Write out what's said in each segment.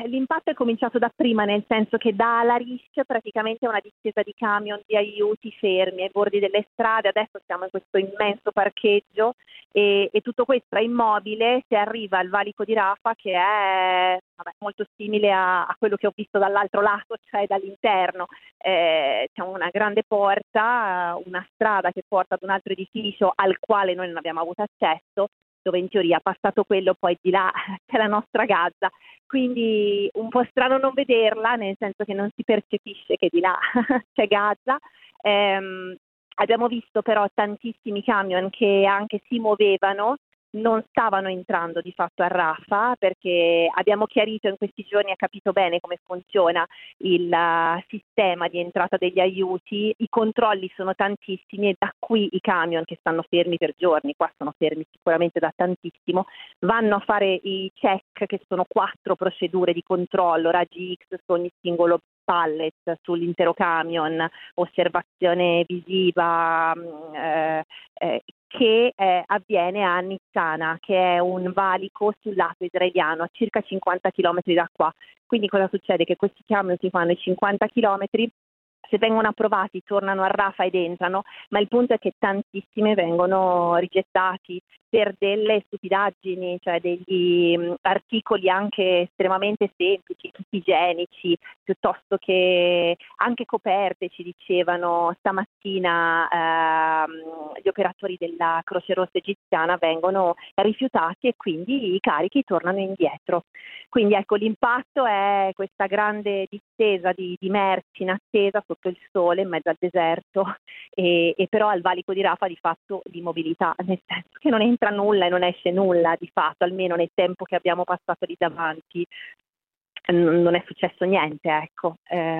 l'impatto è cominciato da prima, nel senso che da Larish praticamente è una distesa di camion, di aiuti fermi ai bordi delle strade. Adesso siamo in questo immenso parcheggio e tutto questo è immobile. Si arriva al valico di Rafah, che è molto simile a quello che ho visto dall'altro lato, cioè dall'interno. C'è una grande porta, una strada che porta ad un altro edificio al quale noi non abbiamo avuto accesso, dove in teoria passato quello poi di là c'è la nostra Gaza, quindi un po' strano non vederla, nel senso che non si percepisce che di là c'è Gaza. Abbiamo visto però tantissimi camion che anche si muovevano, non stavano entrando di fatto a Rafah, perché abbiamo chiarito in questi giorni, ha capito bene come funziona il sistema di entrata degli aiuti. I controlli sono tantissimi e da qui i camion che stanno fermi per giorni, qua sono fermi sicuramente da tantissimo, vanno a fare i check, che sono 4 procedure di controllo, raggi X su ogni singolo pallet, sull'intero camion, osservazione visiva, che avviene a Nitzana, che è un valico sul lato israeliano a circa 50 chilometri da qua. Quindi cosa succede? Che questi camion si fanno i 50 chilometri, se vengono approvati tornano a Rafah ed entrano, ma il punto è che tantissime vengono rigettati per delle stupidaggini, cioè degli articoli anche estremamente semplici, tutti igienici, piuttosto che anche coperte, ci dicevano stamattina gli operatori della Croce Rossa egiziana, vengono rifiutati e quindi i carichi tornano indietro. Quindi ecco, l'impatto è questa grande distesa di merci in attesa sotto il sole in mezzo al deserto e però al valico di Rafah di fatto di mobilità, nel senso che non entra nulla e non esce nulla di fatto, almeno nel tempo che abbiamo passato lì davanti non è successo niente, ecco.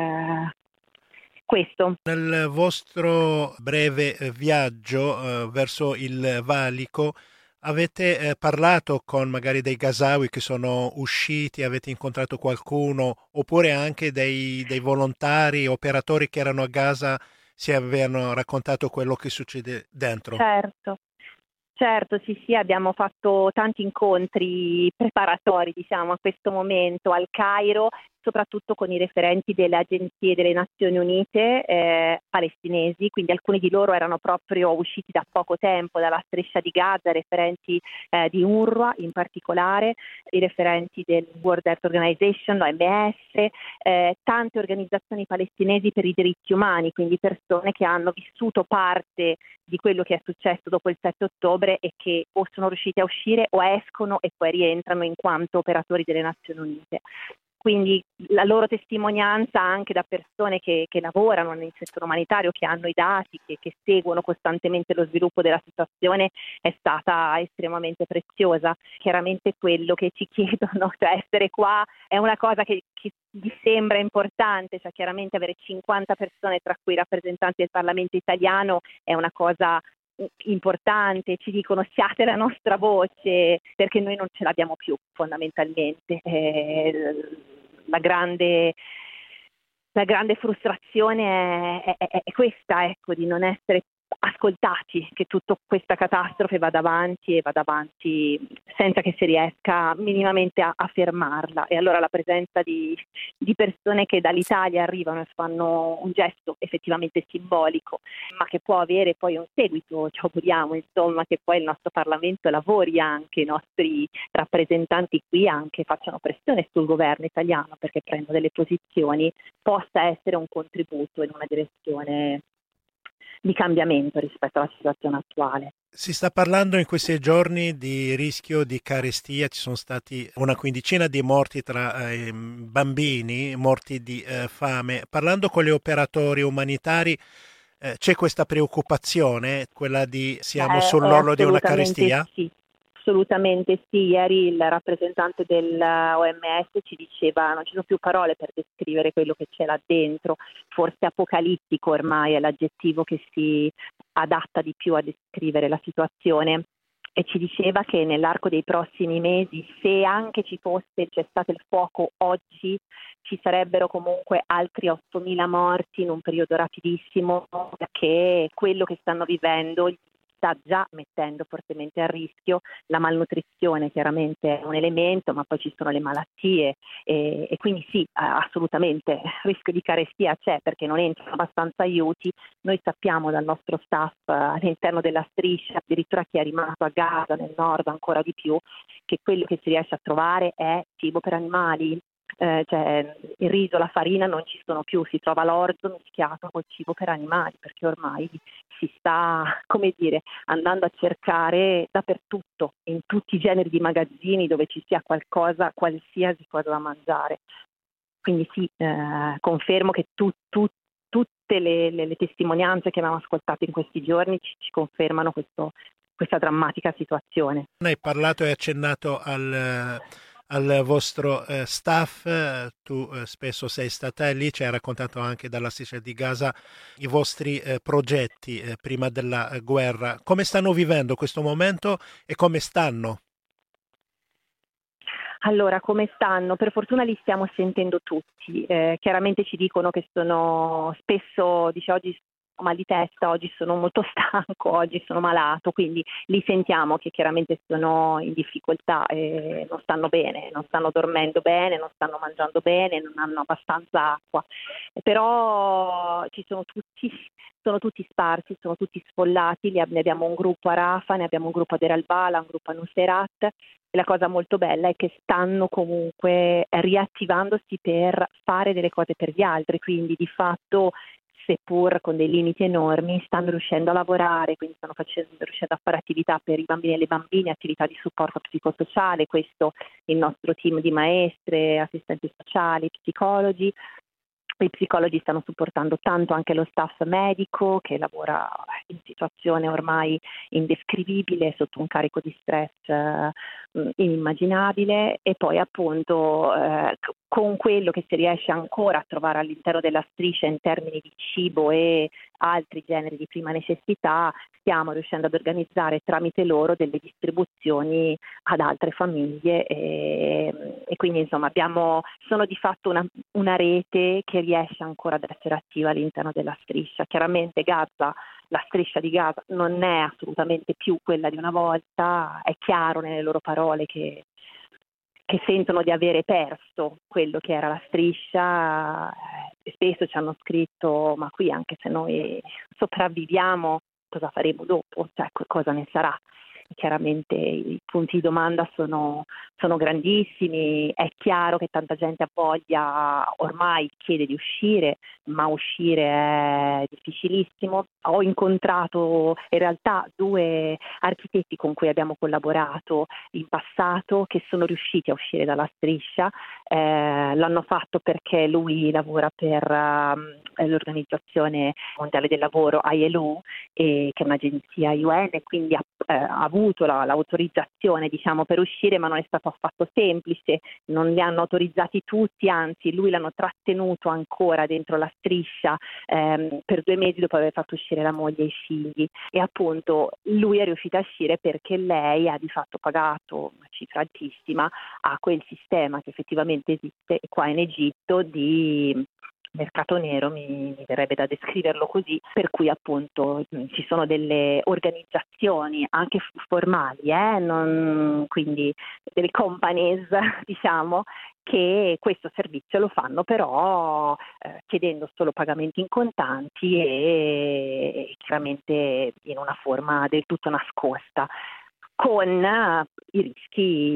Questo. Nel vostro breve viaggio verso il valico avete parlato con magari dei Gazawi che sono usciti, avete incontrato qualcuno, oppure anche dei volontari, operatori che erano a Gaza, si avevano raccontato quello che succede dentro? Certo, sì, abbiamo fatto tanti incontri preparatori, diciamo, a questo momento al Cairo, soprattutto con i referenti delle agenzie delle Nazioni Unite palestinesi, quindi alcuni di loro erano proprio usciti da poco tempo dalla striscia di Gaza, referenti di UNRWA in particolare, i referenti del World Health Organization, l'OMS, tante organizzazioni palestinesi per i diritti umani, quindi persone che hanno vissuto parte di quello che è successo dopo il 7 ottobre e che o sono riusciti a uscire o escono e poi rientrano in quanto operatori delle Nazioni Unite. Quindi la loro testimonianza anche da persone che lavorano nel settore umanitario, che hanno i dati, che seguono costantemente lo sviluppo della situazione, è stata estremamente preziosa. Chiaramente quello che ci chiedono, cioè essere qua, è una cosa che gli sembra importante, cioè chiaramente avere 50 persone, tra cui i rappresentanti del Parlamento italiano, è una cosa importante. Ci dicono siate la nostra voce, perché noi non ce l'abbiamo più fondamentalmente. La grande frustrazione è questa, ecco, di non essere ascoltati, che tutta questa catastrofe vada avanti senza che si riesca minimamente a fermarla. E allora la presenza di persone che dall'Italia arrivano e fanno un gesto effettivamente simbolico, ma che può avere poi un seguito, ci auguriamo insomma che poi il nostro Parlamento lavori, anche i nostri rappresentanti qui anche facciano pressione sul governo italiano perché prenda delle posizioni, possa essere un contributo in una direzione di cambiamento rispetto alla situazione attuale. Si sta parlando in questi giorni di rischio di carestia, ci sono stati una quindicina di morti tra bambini, morti di fame. Parlando con gli operatori umanitari, c'è questa preoccupazione, quella di siamo È sull'orlo di una assolutamente carestia? sì. Assolutamente sì, ieri il rappresentante dell'OMS ci diceva non ci sono più parole per descrivere quello che c'è là dentro, forse apocalittico ormai è l'aggettivo che si adatta di più a descrivere la situazione, e ci diceva che nell'arco dei prossimi mesi, se anche ci fosse il cessate il fuoco oggi, ci sarebbero comunque altri 8.000 morti in un periodo rapidissimo, perché quello che stanno vivendo sta già mettendo fortemente a rischio. La malnutrizione chiaramente è un elemento, ma poi ci sono le malattie e quindi sì, assolutamente il rischio di carestia c'è perché non entrano abbastanza aiuti. Noi sappiamo dal nostro staff all'interno della striscia, addirittura chi è rimasto a Gaza, nel nord ancora di più, che quello che si riesce a trovare è cibo per animali. Cioè il riso, la farina non ci sono più, si trova l'orzo mischiato col cibo per animali perché ormai si sta, come dire, andando a cercare dappertutto, in tutti i generi di magazzini dove ci sia qualcosa, qualsiasi cosa da mangiare. Quindi sì, confermo che tutte le testimonianze che abbiamo ascoltato in questi giorni ci confermano questa drammatica situazione. Hai parlato e accennato al vostro staff, tu spesso sei stata lì, ci hai raccontato anche dalla striscia di Gaza i vostri progetti prima della guerra. Come stanno vivendo questo momento e come stanno? Allora, come stanno? Per fortuna li stiamo sentendo tutti. Chiaramente ci dicono che sono spesso, dice oggi ho mal di testa, oggi sono molto stanco, oggi sono malato, quindi li sentiamo che chiaramente sono in difficoltà, non stanno bene, non stanno dormendo bene, non stanno mangiando bene, non hanno abbastanza acqua. Però ci sono tutti sparsi, sono tutti sfollati, ne abbiamo un gruppo a Rafah, ne abbiamo un gruppo a Deir al-Balah, un gruppo a Nuseirat. E la cosa molto bella è che stanno comunque riattivandosi per fare delle cose per gli altri, quindi di fatto, seppur con dei limiti enormi, stanno riuscendo a lavorare, quindi riuscendo a fare attività per i bambini e le bambine, attività di supporto psicosociale, questo il nostro team di maestre, assistenti sociali, psicologi. I psicologi stanno supportando tanto anche lo staff medico che lavora in situazione ormai indescrivibile, sotto un carico di stress inimmaginabile, e poi appunto con quello che si riesce ancora a trovare all'interno della striscia in termini di cibo e altri generi di prima necessità, stiamo riuscendo ad organizzare tramite loro delle distribuzioni ad altre famiglie e quindi insomma sono di fatto una rete che riesce ancora ad essere attiva all'interno della striscia. Chiaramente la striscia di Gaza non è assolutamente più quella di una volta, è chiaro nelle loro parole che sentono di avere perso quello che era la striscia. Spesso ci hanno scritto: ma qui anche se noi sopravviviamo, cosa faremo dopo? Cioè, cosa ne sarà? Chiaramente i punti di domanda sono grandissimi, è chiaro che tanta gente ha voglia, ormai chiede di uscire, ma uscire è difficilissimo. Ho incontrato in realtà 2 architetti con cui abbiamo collaborato in passato che sono riusciti a uscire dalla striscia, l'hanno fatto perché lui lavora per l'Organizzazione Mondiale del Lavoro, ILO, che è un'agenzia UN, e quindi ha avuto l'autorizzazione, diciamo, per uscire, ma non è stato affatto semplice, non li hanno autorizzati tutti, anzi lui l'hanno trattenuto ancora dentro la striscia per 2 mesi dopo aver fatto uscire la moglie e i figli, e appunto lui è riuscito a uscire perché lei ha di fatto pagato una cifra altissima a quel sistema che effettivamente esiste qua in Egitto di mercato nero, mi verrebbe da descriverlo così, per cui appunto ci sono delle organizzazioni anche formali, quindi delle companies diciamo, che questo servizio lo fanno però chiedendo solo pagamenti in contanti e chiaramente in una forma del tutto nascosta, con i rischi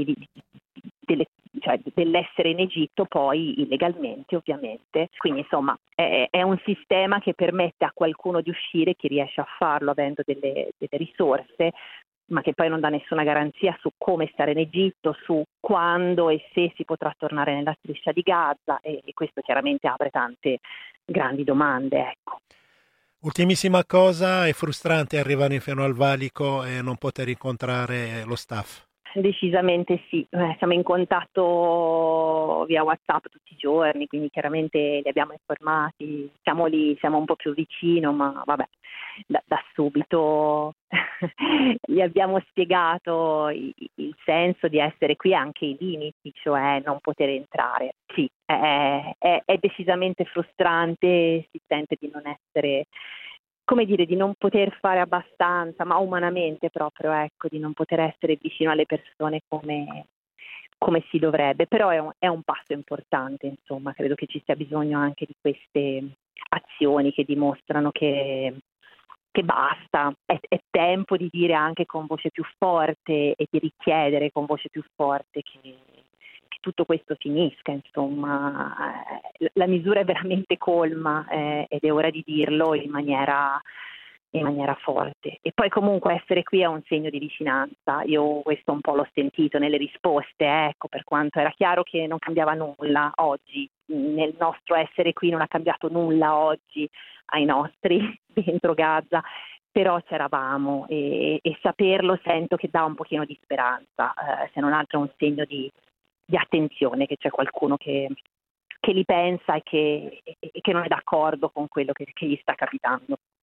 dell'essere in Egitto poi illegalmente, ovviamente. Quindi insomma è un sistema che permette a qualcuno di uscire, chi riesce a farlo avendo delle risorse, ma che poi non dà nessuna garanzia su come stare in Egitto, su quando e se si potrà tornare nella striscia di Gaza, e questo chiaramente apre tante grandi domande, ecco. Ultimissima cosa, è frustrante arrivare fino al valico e non poter incontrare lo staff. Decisamente sì, siamo in contatto via WhatsApp tutti i giorni, quindi chiaramente li abbiamo informati, siamo lì, siamo un po' più vicino, ma vabbè, da subito gli abbiamo spiegato il senso di essere qui e anche i limiti, cioè non poter entrare. Sì, è decisamente frustrante, si sente di non essere come dire, di non poter fare abbastanza, ma umanamente proprio, ecco, di non poter essere vicino alle persone come si dovrebbe, però è un passo importante, insomma, credo che ci sia bisogno anche di queste azioni che dimostrano che basta, è tempo di dire anche con voce più forte e di richiedere con voce più forte che tutto questo finisca, insomma. La misura è veramente colma, ed è ora di dirlo in maniera forte. E poi comunque essere qui è un segno di vicinanza. Io questo un po' l'ho sentito nelle risposte, ecco, per quanto era chiaro che non cambiava nulla oggi. Nel nostro essere qui non ha cambiato nulla oggi ai nostri dentro Gaza, però c'eravamo e saperlo sento che dà un pochino di speranza, se non altro è un segno di attenzione, che c'è qualcuno che li pensa e che non è d'accordo con quello che gli sta capitando.